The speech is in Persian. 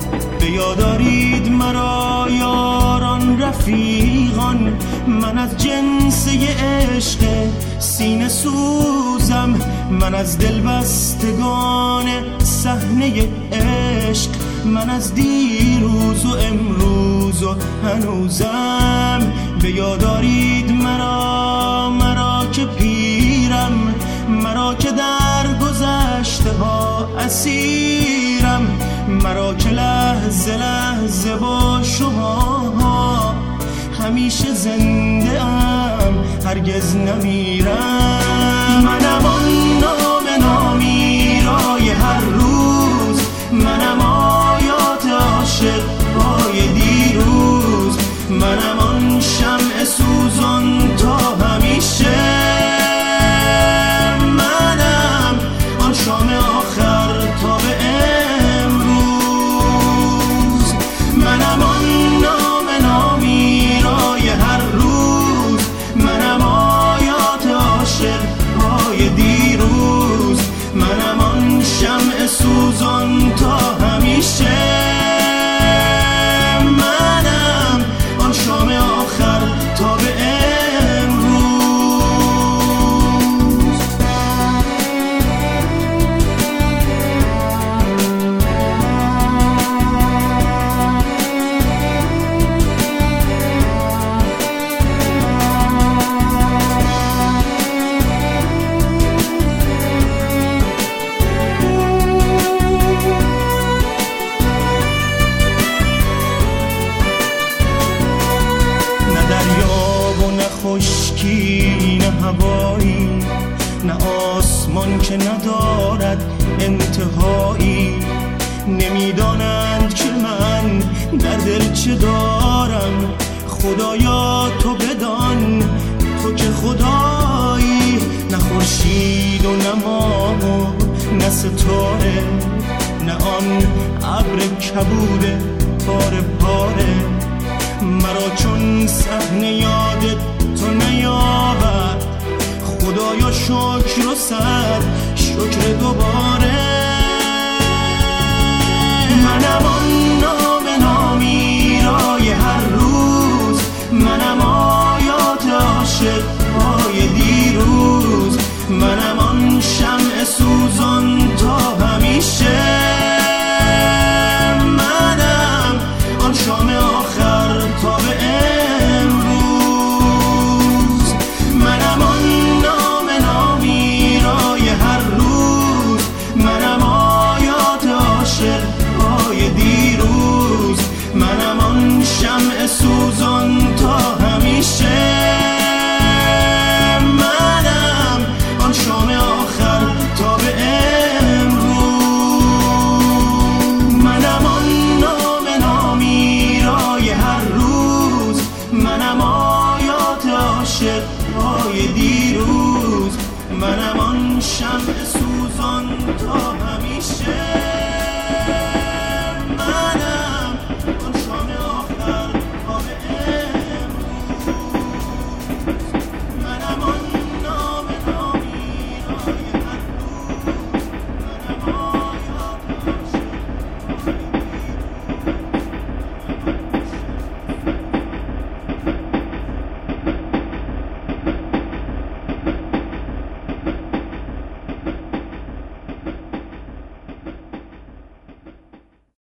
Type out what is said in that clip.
به یاد آرید مرا یاران رفیقان، من از جنسه عشق سینه سوزم، من از دلبستگان صحنه عشق، من از دیروز و امروز و هنوزم. به یاد آرید مرا که پیرم، مرا که در گذشته ها اسیرم، مرا که لحظه لحظه با شما همیشه زنده ام، هرگز نمیرم. منم آن نام نامیرای هر روز، منم آیات عاشق های دیروز، منم آن شمع سوزان تا همیشه، منم آن شام آخر تا به امروز، منم آن نام نامیرای هر روز، منم آیات عاشق های دیروز، منم آن شمع سوزان تا همیشه، منم آن شام آخر تا به امروز. نه دریا و نه خشکی نه هوایی، نه آسمان که ندارد انتهایی، نمیدانند که من در دل چه دارم. خدایا تو بدان، تو که خدایی، نه خورشید و نه ماه و نه ستاره، نه آن ابر کبود پاره پاره، مرا چون صحنه یادت تو نیاورد. خدایا شکر و صد شکر دوباره. منم آن نام نامیرای هر روز، منم آیات عاشق های دیروز، منم آن شمع سوزان تا همیشه، منم آن شام آخر تا به امروز، منم آن نام نامیرای هر روز، منم آیات عاشق های دیروز، منم آن شمع سوزان تا همیشه، منم آن شام آخر تا به امروز، منم آن نام نامیرای هر روز، منم آیات عاشق های دیروز، منم